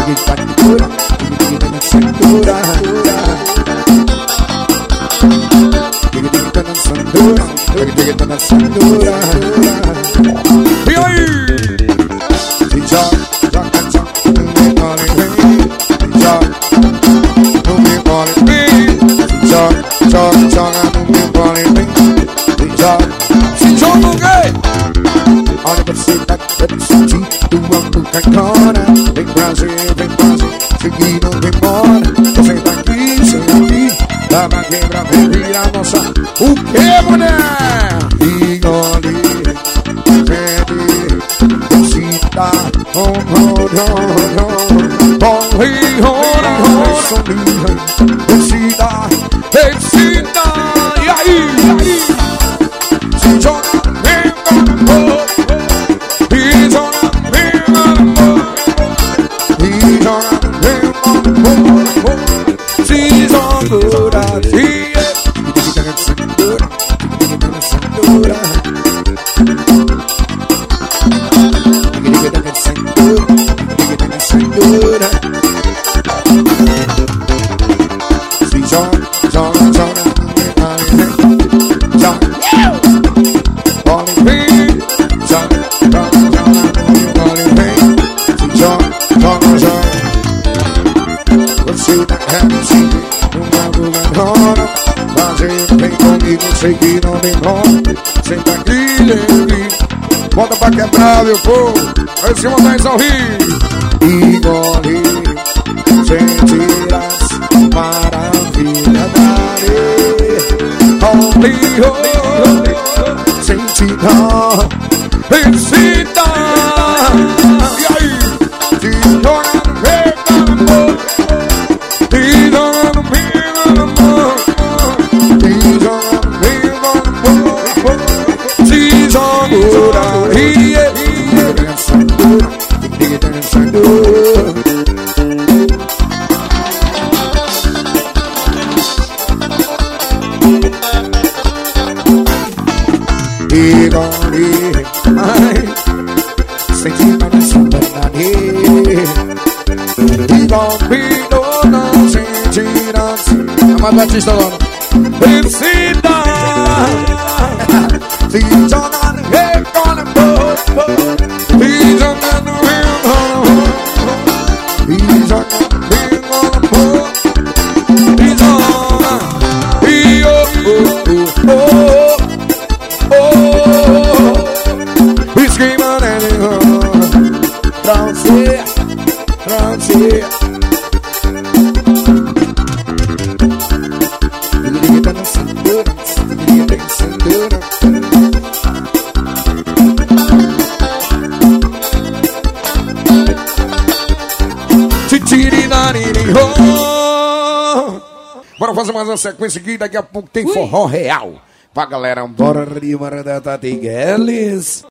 E aí? Se joga o quê? Olha você tá sentindo agora. Vem prazer, seguir não demora. Você tá aqui, sem aqui. Dá pra quebrar, vem virar nossa. O que, mulher? Engole, bebe, excita. Corre, rora, excita. E aí? Se joga, sei que não demora. Senta aqui, leve. Bota pra quebrar, meu povo. Aí se mandar em rir. Engole, sentirás maravilha da areia. Sentirá, excita. E aí? se joga no meio. Mais Batista agora. Excita, se joga no meio. Se joga no Bora fazer mais uma sequência aqui. Daqui a pouco tem forró real pra galera. Bora, Rima da Tati Gueles.